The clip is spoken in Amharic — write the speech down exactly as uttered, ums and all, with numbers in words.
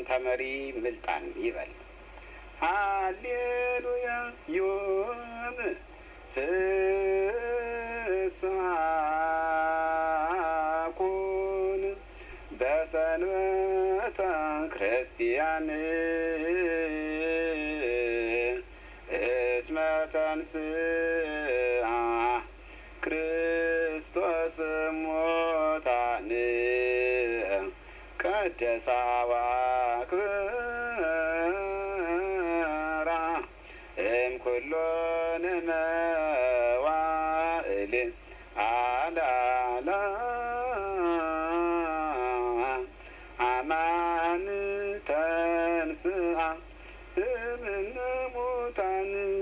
ተመሪ ምልጣን ይበል። ሃሌሉያ ዮም ፍስሐ ኩን በሰንበተ ክርስቲያን እስመ ተንሥአ ክርስቶስ እሙታን ቀደሳ ወአክብራ እምኩሎን መዋዕል አላ